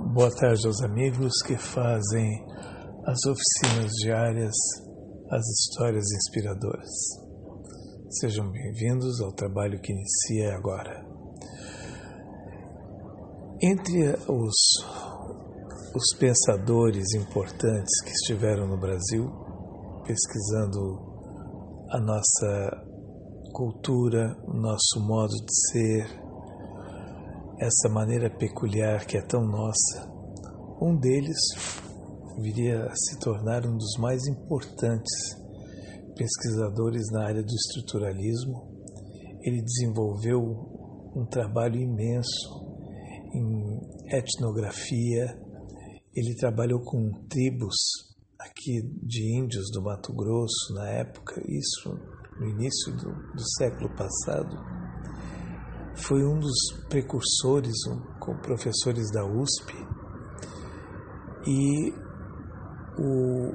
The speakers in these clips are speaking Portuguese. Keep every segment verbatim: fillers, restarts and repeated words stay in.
Boa tarde aos amigos que fazem as oficinas diárias, as histórias inspiradoras. Sejam bem-vindos ao trabalho que inicia agora. Entre os, os pensadores importantes que estiveram no Brasil, pesquisando a nossa cultura, o nosso modo de ser, essa maneira peculiar que é tão nossa, um deles viria a se tornar um dos mais importantes pesquisadores na área do estruturalismo. Ele desenvolveu um trabalho imenso em etnografia. Ele trabalhou com tribos aqui de índios do Mato Grosso na época, isso no início do, do século passado. Foi um dos precursores um, com professores da U S P, e o,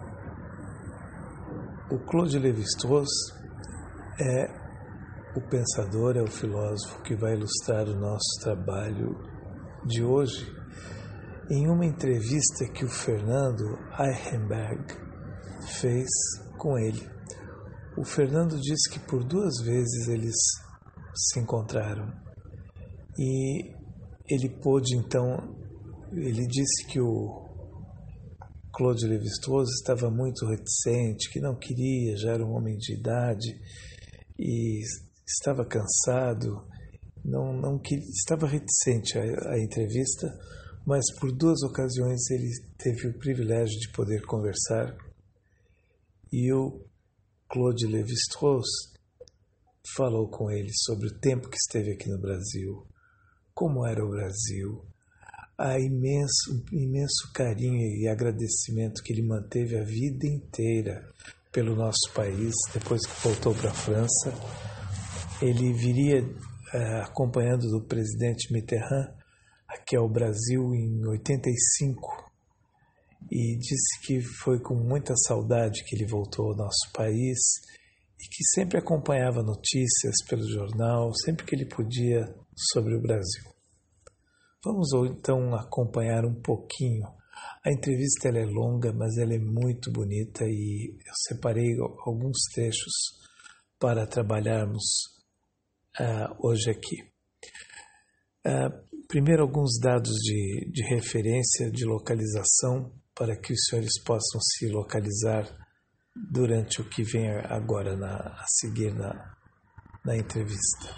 o Claude Lévi-Strauss é o pensador, é o filósofo que vai ilustrar o nosso trabalho de hoje em uma entrevista que o Fernando Eichenberg fez com ele. O Fernando disse que por duas vezes eles se encontraram e ele pôde então, ele disse que o Claude Lévi-Strauss estava muito reticente, que não queria, já era um homem de idade e estava cansado, não, não queria, estava reticente à, à entrevista, mas por duas ocasiões ele teve o privilégio de poder conversar e o Claude Lévi-Strauss falou com ele sobre o tempo que esteve aqui no Brasil, como era o Brasil, a imenso, imenso carinho e agradecimento que ele manteve a vida inteira pelo nosso país. Depois que voltou para a França, ele viria uh, acompanhando do presidente Mitterrand aqui ao Brasil em oitenta e cinco e disse que foi com muita saudade que ele voltou ao nosso país e que sempre acompanhava notícias pelo jornal, sempre que ele podia, sobre o Brasil. Vamos então acompanhar um pouquinho. A entrevista ela é longa, mas ela é muito bonita e eu separei alguns trechos para trabalharmos uh, hoje aqui. Uh, primeiro, alguns dados de, de referência, de localização, para que os senhores possam se localizar durante o que vem agora na, a seguir na, na entrevista.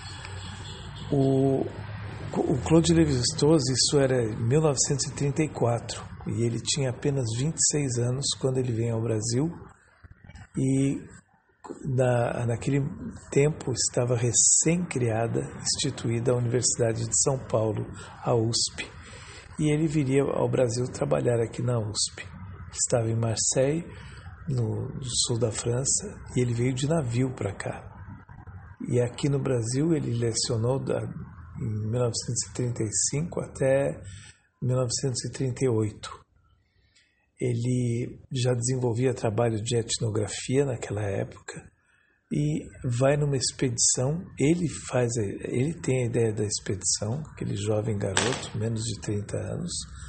O, o Claude Lévi-Strauss, isso era em mil novecentos e trinta e quatro, e ele tinha apenas vinte e seis anos quando ele vem ao Brasil, e na, naquele tempo estava recém-criada, instituída a Universidade de São Paulo, a U S P, e ele viria ao Brasil trabalhar aqui na U S P. Estava em Marseille, no sul da França, e ele veio de navio para cá. E aqui no Brasil ele lecionou da, em mil novecentos e trinta e cinco até mil novecentos e trinta e oito. Ele já desenvolvia trabalho de etnografia naquela época e vai numa expedição, ele faz, ele tem a ideia da expedição, aquele jovem garoto, menos de trinta anos,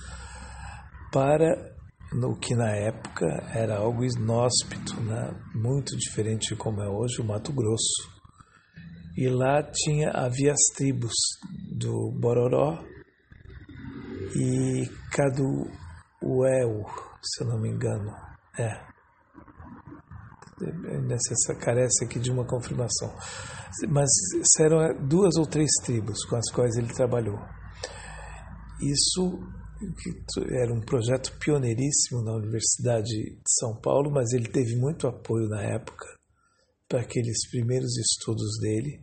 para no que na época era algo inóspito, né? Muito diferente de como é hoje, o Mato Grosso. E lá tinha, havia as tribos do Bororó e Caduéu, se eu não me engano. É. Necessário, carece aqui de uma confirmação. Mas eram duas ou três tribos com as quais ele trabalhou. Isso era um projeto pioneiríssimo na Universidade de São Paulo, mas ele teve muito apoio na época para aqueles primeiros estudos dele.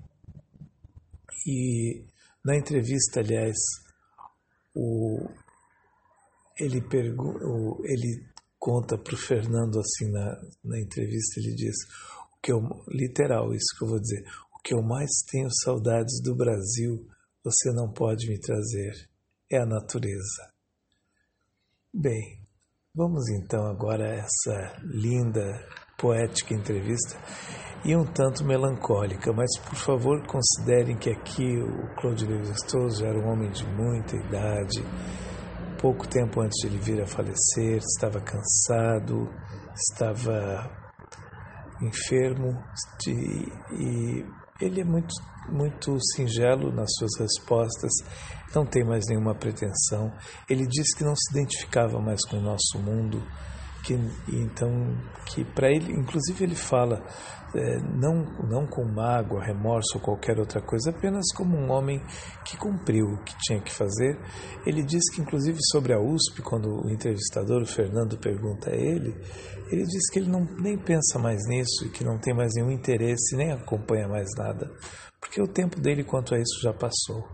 E na entrevista, aliás, o, ele, pergu, o, ele conta para o Fernando assim na, na entrevista, ele diz, o que eu, literal isso que eu vou dizer, o que eu mais tenho saudades do Brasil, você não pode me trazer, é a natureza. Bem, vamos então agora a essa linda, poética entrevista e um tanto melancólica, mas por favor considerem que aqui o Claude Lévi-Strauss já era um homem de muita idade, pouco tempo antes de ele vir a falecer, estava cansado, estava enfermo, de, e ele é muito, muito singelo nas suas respostas, não tem mais nenhuma pretensão. Ele disse que não se identificava mais com o nosso mundo, que então que para ele, inclusive ele fala é, não não com mágoa, remorso ou qualquer outra coisa, apenas como um homem que cumpriu o que tinha que fazer. Ele diz que inclusive sobre a U S P, quando o entrevistador, o Fernando, pergunta a ele, ele diz que ele não nem pensa mais nisso e que não tem mais nenhum interesse, nem acompanha mais nada, porque o tempo dele quanto a isso já passou.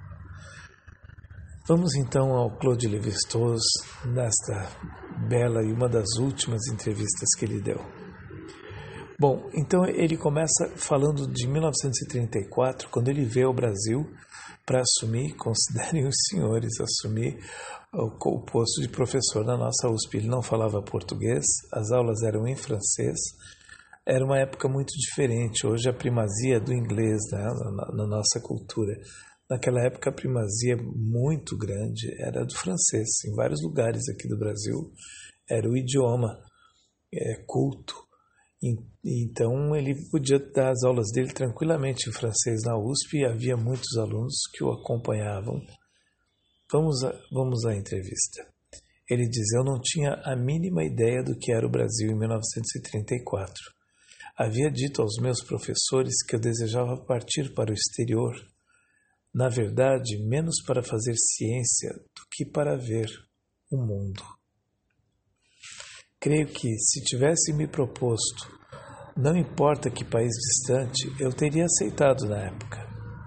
Vamos então ao Claude Lévi-Strauss, nesta bela e uma das últimas entrevistas que ele deu. Bom, então ele começa falando de mil novecentos e trinta e quatro, quando ele veio ao Brasil para assumir, considerem os senhores, assumir o, o posto de professor na nossa U S P. Ele não falava português, as aulas eram em francês, era uma época muito diferente. Hoje a primazia do inglês, né, na, na nossa cultura. Naquela época a primazia muito grande era do francês. Em vários lugares aqui do Brasil era o idioma é, culto. E, então ele podia dar as aulas dele tranquilamente em francês na U S P e havia muitos alunos que o acompanhavam. Vamos, a, vamos à entrevista. Ele diz: eu não tinha a mínima ideia do que era o Brasil em mil novecentos e trinta e quatro. Havia dito aos meus professores que eu desejava partir para o exterior. Na verdade, menos para fazer ciência do que para ver o mundo. Creio que, se tivesse me proposto, não importa que país distante, eu teria aceitado na época.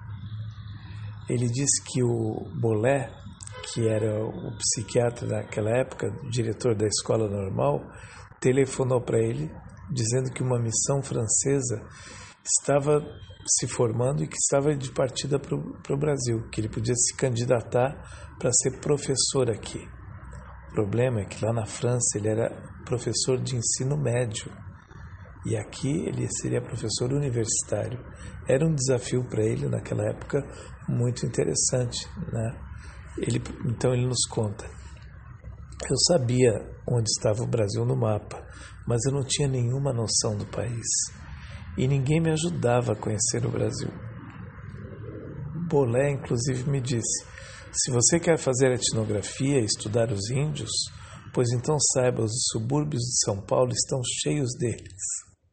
Ele disse que o Bolé, que era o psiquiatra naquela época, diretor da escola normal, telefonou para ele, dizendo que uma missão francesa estava se formando e que estava de partida para o Brasil, que ele podia se candidatar para ser professor aqui. O problema é que lá na França ele era professor de ensino médio e aqui ele seria professor universitário. Era um desafio para ele naquela época muito interessante, né? Ele, então ele nos conta: eu sabia onde estava o Brasil no mapa, mas eu não tinha nenhuma noção do país. E ninguém me ajudava a conhecer o Brasil. Bolé, inclusive, me disse: se você quer fazer etnografia e estudar os índios, pois então saiba, os subúrbios de São Paulo estão cheios deles.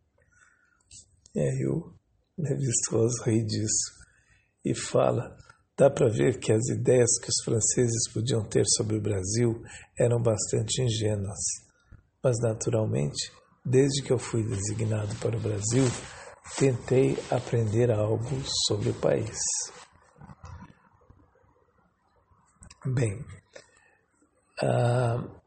E aí o Lévi-Strauss ri disso e fala: dá para ver que as ideias que os franceses podiam ter sobre o Brasil eram bastante ingênuas, mas naturalmente, desde que eu fui designado para o Brasil, tentei aprender algo sobre o país. Bem, uh,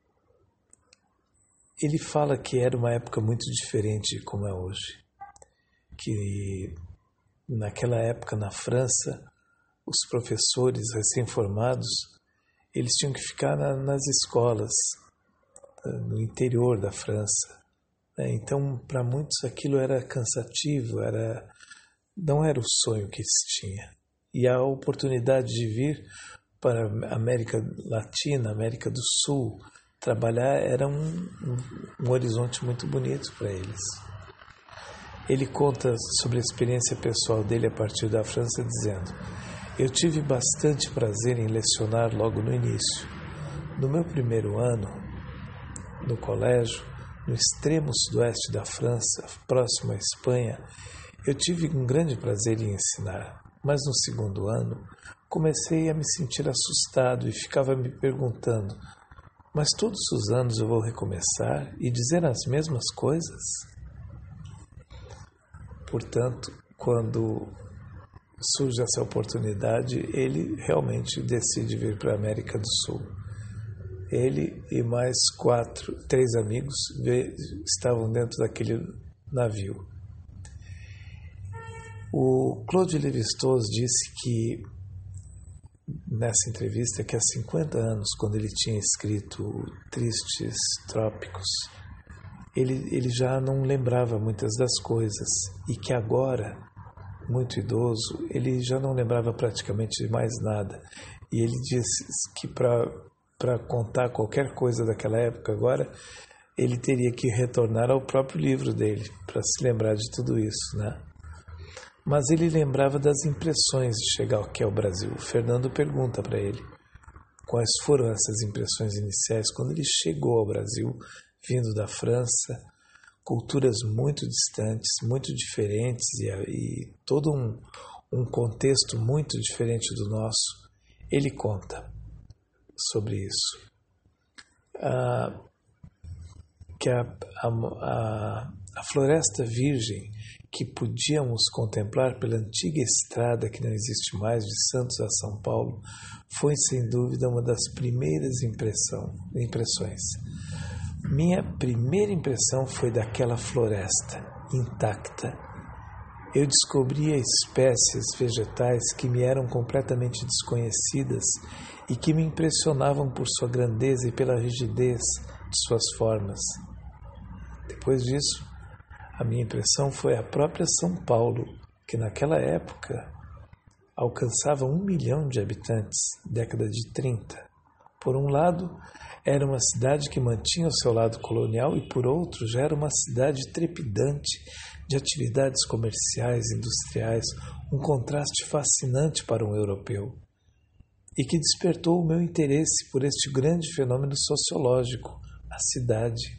ele fala que era uma época muito diferente de como é hoje. Que naquela época, na França, os professores recém-formados, eles tinham que ficar na, nas escolas, no interior da França. Então, para muitos aquilo era cansativo, era, não era o sonho que se tinha. E a oportunidade de vir para a América Latina, América do Sul, trabalhar era um, um, um horizonte muito bonito para eles. Ele conta sobre a experiência pessoal dele a partir da França, dizendo: eu tive bastante prazer em lecionar logo no início. No meu primeiro ano, no colégio, no extremo sudoeste da França, próximo à Espanha, eu tive um grande prazer em ensinar, mas no segundo ano comecei a me sentir assustado e ficava me perguntando: mas todos os anos eu vou recomeçar e dizer as mesmas coisas? Portanto, quando surge essa oportunidade, ele realmente decide vir para a América do Sul. Ele e mais quatro, três amigos estavam dentro daquele navio. O Claude Lévi-Strauss disse que, nessa entrevista, que há cinquenta anos, quando ele tinha escrito Tristes Trópicos, ele, ele já não lembrava muitas das coisas e que agora, muito idoso, ele já não lembrava praticamente de mais nada. E ele disse que para para contar qualquer coisa daquela época agora, ele teria que retornar ao próprio livro dele para se lembrar de tudo isso, né? Mas ele lembrava das impressões de chegar aqui ao Brasil. O Fernando pergunta para ele quais foram essas impressões iniciais quando ele chegou ao Brasil, vindo da França, culturas muito distantes, muito diferentes e, e todo um, um contexto muito diferente do nosso. Ele conta sobre isso. Ah, que a, a, a, a floresta virgem que podíamos contemplar pela antiga estrada que não existe mais de Santos a São Paulo foi sem dúvida uma das primeiras impressão, impressões. Minha primeira impressão foi daquela floresta intacta. Eu descobria espécies vegetais que me eram completamente desconhecidas e que me impressionavam por sua grandeza e pela rigidez de suas formas. Depois disso, a minha impressão foi a própria São Paulo, que naquela época alcançava um milhão de habitantes, década de trinta. Por um lado, era uma cidade que mantinha o seu lado colonial e, por outro, já era uma cidade trepidante de atividades comerciais, industriais, um contraste fascinante para um europeu, e que despertou o meu interesse por este grande fenômeno sociológico, a cidade.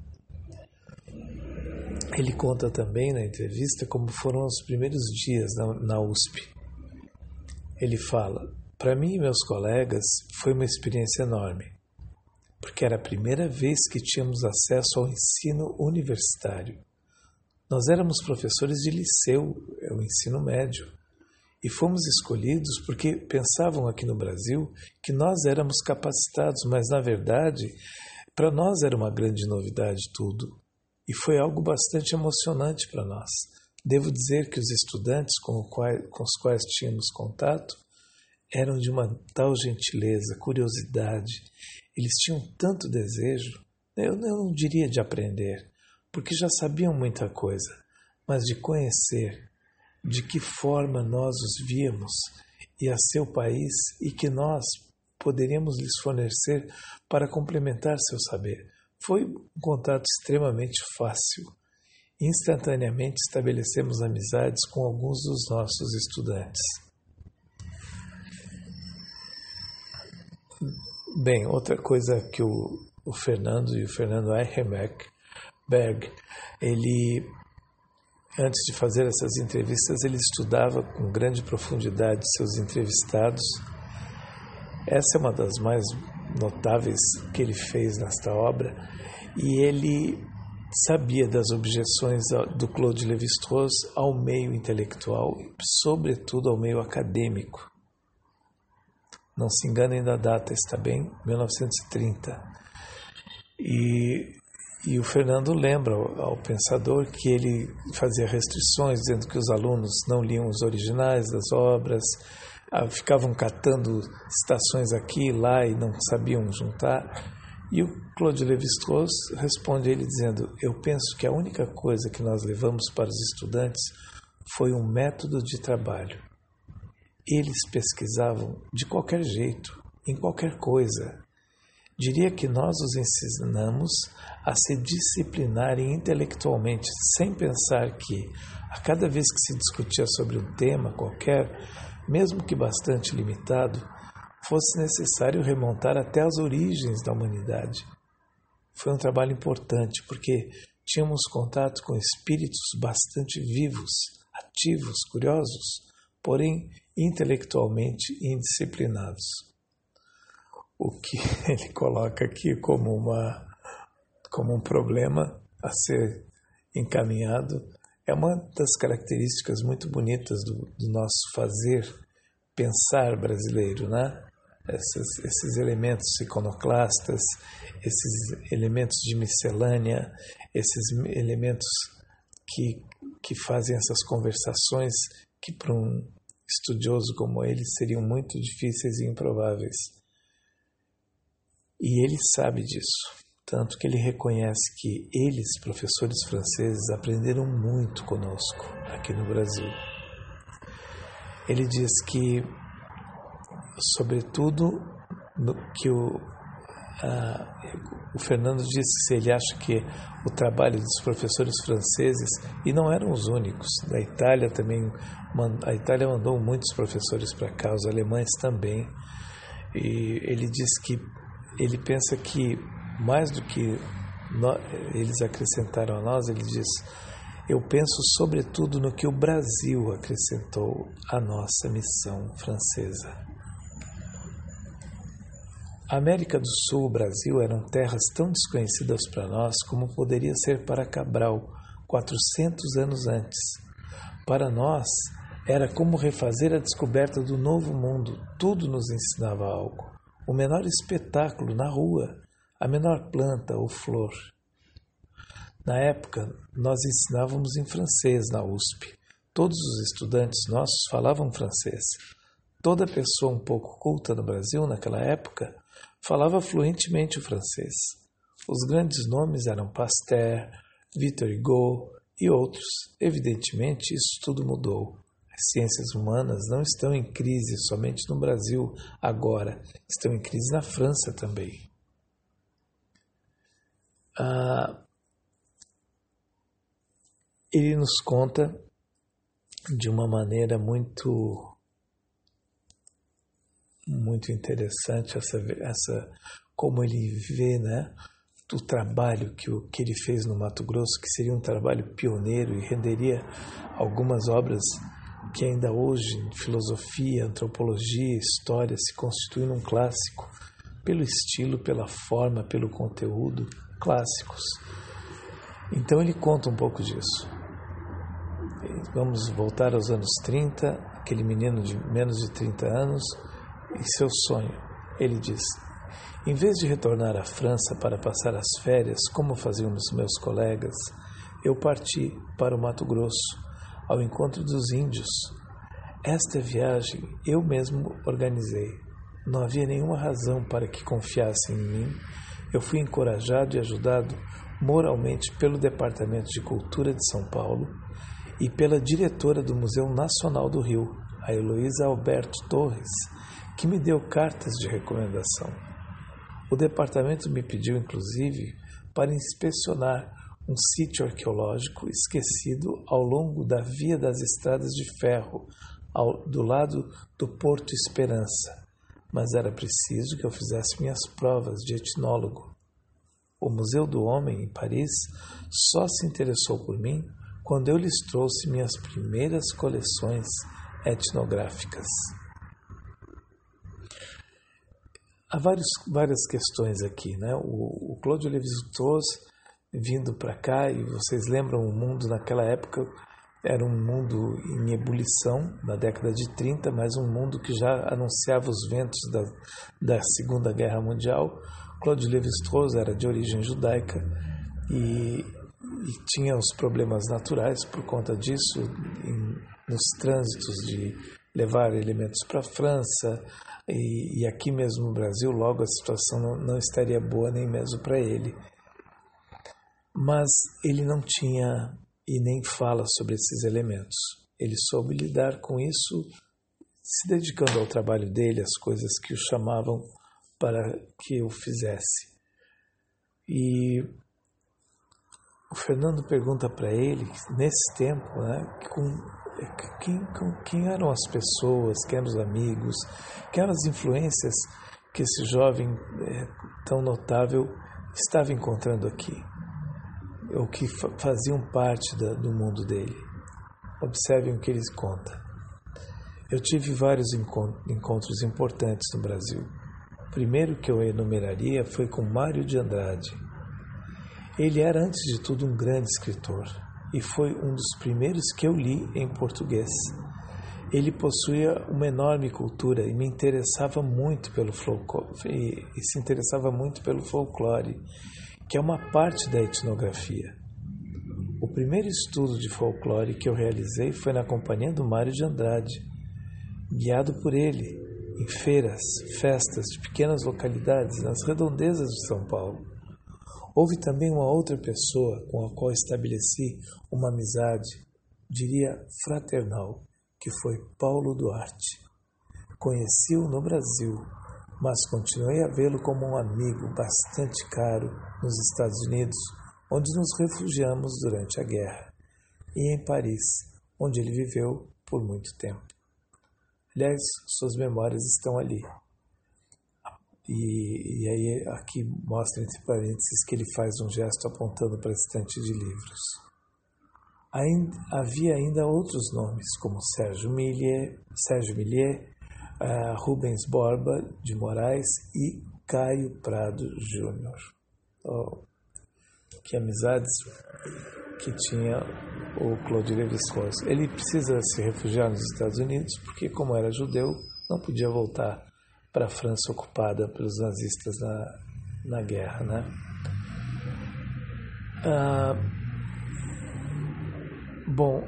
Ele conta também na entrevista como foram os primeiros dias na, na U S P. Ele fala: para mim e meus colegas foi uma experiência enorme, porque era a primeira vez que tínhamos acesso ao ensino universitário. Nós éramos professores de liceu, o ensino médio, e fomos escolhidos porque pensavam aqui no Brasil que nós éramos capacitados, mas na verdade, para nós era uma grande novidade tudo. E foi algo bastante emocionante para nós. Devo dizer que os estudantes com, qual, com os quais tínhamos contato eram de uma tal gentileza, curiosidade. Eles tinham tanto desejo, eu não diria de aprender, porque já sabiam muita coisa, mas de conhecer de que forma nós os víamos e a seu país e que nós poderíamos lhes fornecer para complementar seu saber. Foi um contato extremamente fácil. Instantaneamente estabelecemos amizades com alguns dos nossos estudantes. Bem, outra coisa que o, o Fernando e o Fernando Eichenberg, ele, antes de fazer essas entrevistas, ele estudava com grande profundidade seus entrevistados. Essa é uma das mais notáveis que ele fez nesta obra, e ele sabia das objeções do Claude Lévi-Strauss ao meio intelectual e, sobretudo, ao meio acadêmico. Não se enganem da data, está bem? mil novecentos e trinta. E, e o Fernando lembra ao, ao pensador que ele fazia restrições, dizendo que os alunos não liam os originais das obras, ficavam catando citações aqui e lá e não sabiam juntar. E o Claude Lévi-Strauss responde a ele dizendo: eu penso que a única coisa que nós levamos para os estudantes foi um método de trabalho. Eles pesquisavam de qualquer jeito, em qualquer coisa. Diria que nós os ensinamos a se disciplinarem intelectualmente, sem pensar que, a cada vez que se discutia sobre um tema qualquer, mesmo que bastante limitado, fosse necessário remontar até as origens da humanidade. Foi um trabalho importante, porque tínhamos contato com espíritos bastante vivos, ativos, curiosos, porém intelectualmente indisciplinados. O que ele coloca aqui como, uma, como um problema a ser encaminhado é uma das características muito bonitas do, do nosso fazer, pensar brasileiro, né? Esses, esses elementos iconoclastas, esses elementos de miscelânea, esses elementos que, que fazem essas conversações que para um estudioso como ele seriam muito difíceis e improváveis. E ele sabe disso, tanto que ele reconhece que eles, professores franceses, aprenderam muito conosco aqui no Brasil. Ele diz que, sobretudo, no, que o, ah, o Fernando disse que se ele acha que o trabalho dos professores franceses, e não eram os únicos, da Itália também, a Itália mandou muitos professores para cá, os alemães também, e ele diz que ele pensa que mais do que nós, eles acrescentaram a nós, ele diz: eu penso sobretudo no que o Brasil acrescentou à nossa missão francesa. A América do Sul e o Brasil eram terras tão desconhecidas para nós como poderia ser para Cabral, quatrocentos anos antes. Para nós, era como refazer a descoberta do novo mundo, tudo nos ensinava algo. O menor espetáculo na rua, a menor planta ou flor. Na época, nós ensinávamos em francês na U S P. Todos os estudantes nossos falavam francês. Toda pessoa um pouco culta no Brasil naquela época falava fluentemente o francês. Os grandes nomes eram Pasteur, Victor Hugo e outros. Evidentemente, isso tudo mudou. As ciências humanas não estão em crise somente no Brasil agora, estão em crise na França também. Ah, ele nos conta de uma maneira muito muito interessante essa, essa como ele vê, né, o trabalho que, o, que ele fez no Mato Grosso, que seria um trabalho pioneiro e renderia algumas obras que ainda hoje, em filosofia, antropologia, história, se constituem um clássico, pelo estilo, pela forma, pelo conteúdo, clássicos. Então ele conta um pouco disso. Vamos voltar aos anos trinta, aquele menino de menos de trinta anos, e seu sonho. Ele diz: em vez de retornar à França para passar as férias, como faziam os meus colegas, eu parti para o Mato Grosso, ao encontro dos índios. Esta viagem eu mesmo organizei. Não havia nenhuma razão para que confiassem em mim. Eu fui encorajado e ajudado moralmente pelo Departamento de Cultura de São Paulo e pela diretora do Museu Nacional do Rio, a Heloísa Alberto Torres, que me deu cartas de recomendação. O departamento me pediu, inclusive, para inspecionar um sítio arqueológico esquecido ao longo da Via das Estradas de Ferro, ao, do lado do Porto Esperança, mas era preciso que eu fizesse minhas provas de etnólogo. O Museu do Homem, em Paris, só se interessou por mim quando eu lhes trouxe minhas primeiras coleções etnográficas. Há vários, várias questões aqui, né? O, o Claude Lévi-Strauss vindo para cá, e vocês lembram, o mundo naquela época era um mundo em ebulição, na década de trinta, mas um mundo que já anunciava os ventos da, da Segunda Guerra Mundial. Claude Lévi-Strauss era de origem judaica e, e tinha os problemas naturais por conta disso, em, nos trânsitos de levar elementos para a França, e, e aqui mesmo no Brasil, logo a situação não, não estaria boa nem mesmo para ele. Mas ele não tinha e nem fala sobre esses elementos. Ele soube lidar com isso, se dedicando ao trabalho dele, às coisas que o chamavam para que eu fizesse. E o Fernando pergunta para ele, nesse tempo, né, com, quem, com, quem eram as pessoas, quem eram os amigos, quem eram as influências que esse jovem é, tão notável estava encontrando aqui, ou que faziam parte da, do mundo dele. Observem o que ele conta. Eu tive vários encontros importantes no Brasil. O primeiro que eu enumeraria foi com Mário de Andrade. Ele era, antes de tudo, um grande escritor e foi um dos primeiros que eu li em português. Ele possuía uma enorme cultura e me interessava muito pelo folclore, e, e se interessava muito pelo folclore, que é uma parte da etnografia. O primeiro estudo de folclore que eu realizei foi na companhia do Mário de Andrade, guiado por ele, em feiras, festas de pequenas localidades nas redondezas de São Paulo. Houve também uma outra pessoa com a qual estabeleci uma amizade, diria fraternal, que foi Paulo Duarte. Conheci-o no Brasil, mas continuei a vê-lo como um amigo bastante caro nos Estados Unidos, onde nos refugiamos durante a guerra, e em Paris, onde ele viveu por muito tempo. Aliás, suas memórias estão ali. E, e aí aqui mostra entre parênteses que ele faz um gesto apontando para a estante de livros. Ainda, havia ainda outros nomes, como Sérgio Millier, Sérgio Millier, uh, Rubens Borba de Moraes e Caio Prado Júnior Oh, que amizades que tinha o Claude Lévi-Strauss. Ele precisa se refugiar nos Estados Unidos porque, como era judeu, não podia voltar para a França ocupada pelos nazistas na, na guerra, né? Ah, bom,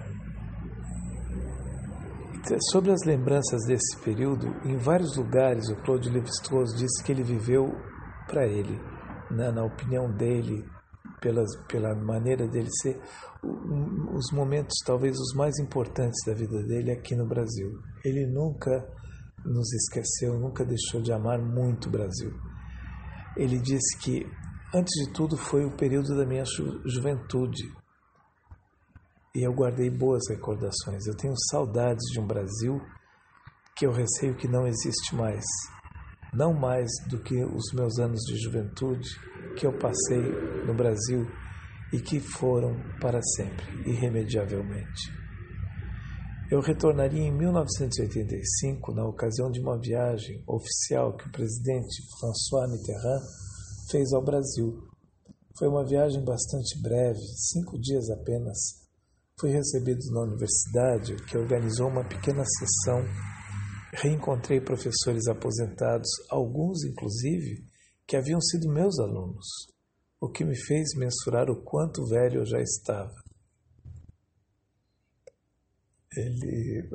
sobre as lembranças desse período, em vários lugares o Claude Lévi-Strauss disse que ele viveu para ele, né, na opinião dele, pelas, pela maneira dele ser, um, os momentos talvez os mais importantes da vida dele aqui no Brasil. Ele nunca nos esqueceu, nunca deixou de amar muito o Brasil. Ele disse que, antes de tudo, foi o período da minha ju- juventude e eu guardei boas recordações. Eu tenho saudades de um Brasil que eu receio que não existe mais, não mais do que os meus anos de juventude que eu passei no Brasil e que foram para sempre, irremediavelmente. Eu retornaria em mil novecentos e oitenta e cinco, na ocasião de uma viagem oficial que o presidente François Mitterrand fez ao Brasil. Foi uma viagem bastante breve, cinco dias apenas. Fui recebido na universidade, que organizou uma pequena sessão. Reencontrei professores aposentados, alguns, inclusive, que haviam sido meus alunos, o que me fez mensurar o quanto velho eu já estava. Ele...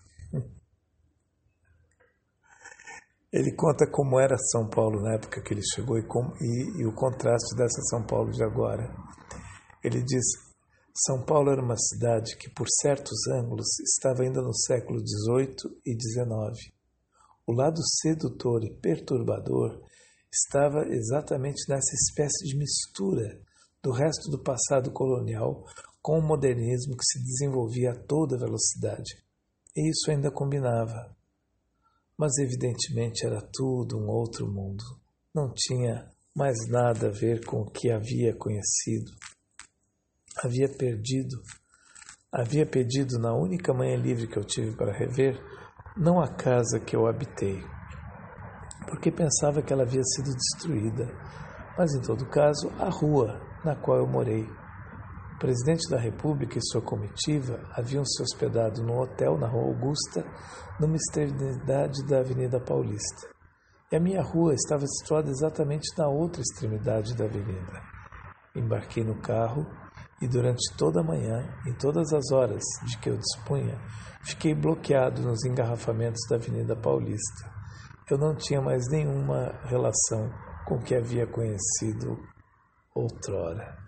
Ele conta como era São Paulo na época que ele chegou e, como, e, e o contraste dessa São Paulo de agora. Ele diz: São Paulo era uma cidade que, por certos ângulos, estava ainda no século dezoito e dezenove. O lado sedutor e perturbador estava exatamente nessa espécie de mistura do resto do passado colonial com o modernismo que se desenvolvia a toda velocidade. E isso ainda combinava. Mas, evidentemente, era tudo um outro mundo. Não tinha mais nada a ver com o que havia conhecido. Havia perdido, havia perdido na única manhã livre que eu tive para rever, não a casa que eu habitei, porque pensava que ela havia sido destruída, mas, em todo caso, a rua na qual eu morei. O presidente da República e sua comitiva haviam se hospedado num hotel na Rua Augusta, numa extremidade da Avenida Paulista. E a minha rua estava situada exatamente na outra extremidade da avenida. Embarquei no carro e durante toda a manhã, em todas as horas de que eu dispunha, fiquei bloqueado nos engarrafamentos da Avenida Paulista. Eu não tinha mais nenhuma relação com o que havia conhecido outrora.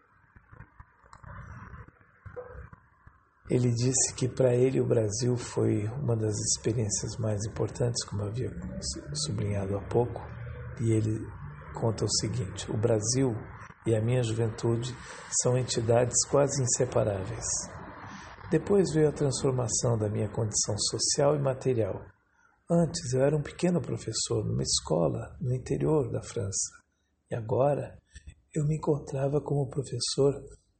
Ele disse que para ele o Brasil foi uma das experiências mais importantes, como eu havia sublinhado há pouco, e ele conta o seguinte: o Brasil e a minha juventude são entidades quase inseparáveis. Depois veio a transformação da minha condição social e material. Antes eu era um pequeno professor numa escola no interior da França, e agora eu me encontrava como professor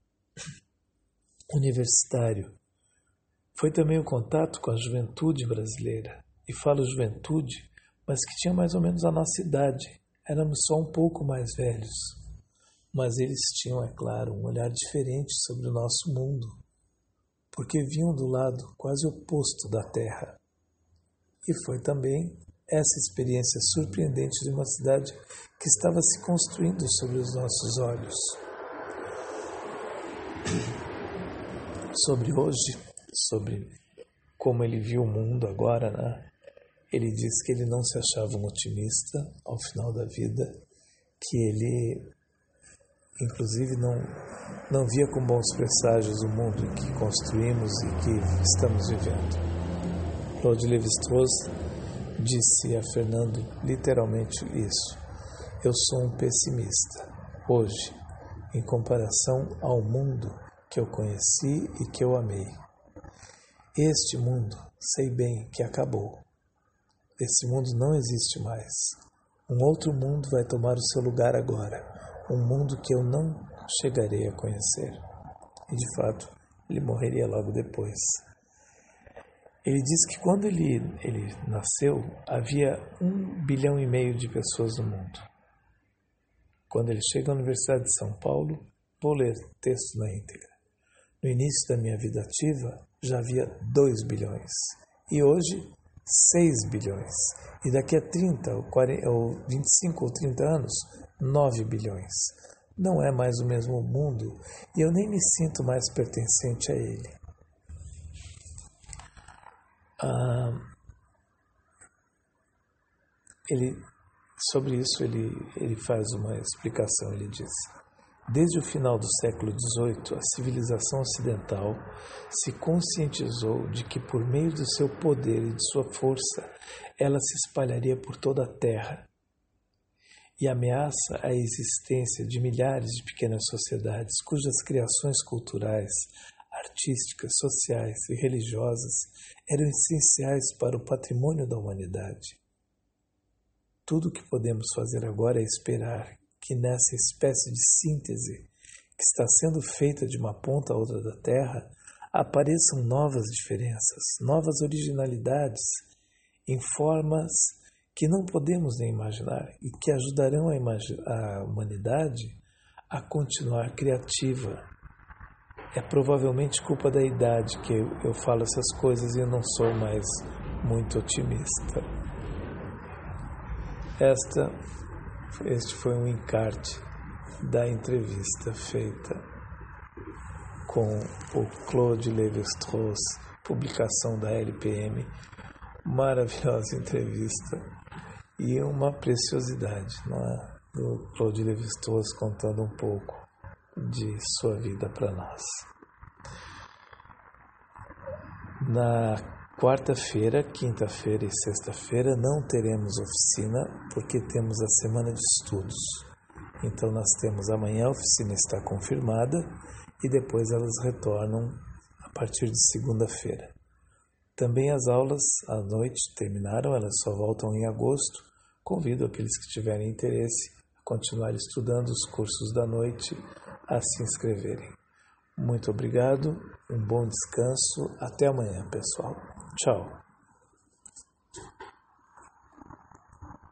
universitário. Foi também o contato com a juventude brasileira, e falo juventude, mas que tinha mais ou menos a nossa idade. Éramos só um pouco mais velhos. Mas eles tinham, é claro, um olhar diferente sobre o nosso mundo, porque vinham do lado quase oposto da Terra. E foi também essa experiência surpreendente de uma cidade que estava se construindo sobre os nossos olhos. Sobre hoje, sobre como ele viu o mundo agora, né? Ele disse que ele não se achava um otimista ao final da vida, que ele, inclusive, não, não via com bons presságios o mundo que construímos e que estamos vivendo. Claude Lévi-Strauss disse a Fernando literalmente isso. Eu sou um pessimista, hoje, em comparação ao mundo que eu conheci e que eu amei. Este mundo, sei bem que acabou. Esse mundo não existe mais. Um outro mundo vai tomar o seu lugar agora, um mundo que eu não chegarei a conhecer. E, de fato, ele morreria logo depois. Ele diz que quando ele, ele nasceu, havia um bilhão e meio de pessoas no mundo. Quando ele chega à Universidade de São Paulo, vou ler texto na íntegra. No início da minha vida ativa, já havia dois bilhões. E hoje, seis bilhões. E daqui a trinta, ou quarenta, ou vinte e cinco ou trinta anos, nove bilhões. Não é mais o mesmo mundo e eu nem me sinto mais pertencente a ele. Ah, ele, sobre isso ele, ele faz uma explicação, ele diz: desde o final do século dezoito, a civilização ocidental se conscientizou de que por meio do seu poder e de sua força, ela se espalharia por toda a Terra e ameaça a existência de milhares de pequenas sociedades cujas criações culturais, artísticas, sociais e religiosas eram essenciais para o patrimônio da humanidade. Tudo o que podemos fazer agora é esperar que nessa espécie de síntese que está sendo feita de uma ponta a outra da Terra apareçam novas diferenças, novas originalidades em formas que não podemos nem imaginar e que ajudarão a, imagi- a humanidade a continuar criativa. É provavelmente culpa da idade que eu, eu falo essas coisas e eu não sou mais muito otimista. Esta, este foi um encarte da entrevista feita com o Claude Lévi-Strauss, publicação da L P M. Maravilhosa entrevista e uma preciosidade, não é? Do Claude Lévi-Strauss contando um pouco de sua vida para nós. Na quarta-feira, quinta-feira e sexta-feira não teremos oficina porque temos a semana de estudos. Então nós temos amanhã a oficina está confirmada e depois elas retornam a partir de segunda-feira. Também as aulas à noite terminaram, elas só voltam em agosto. Convido aqueles que tiverem interesse a continuar estudando os cursos da noite a se inscreverem. Muito obrigado, um bom descanso, até amanhã, pessoal. Tchau.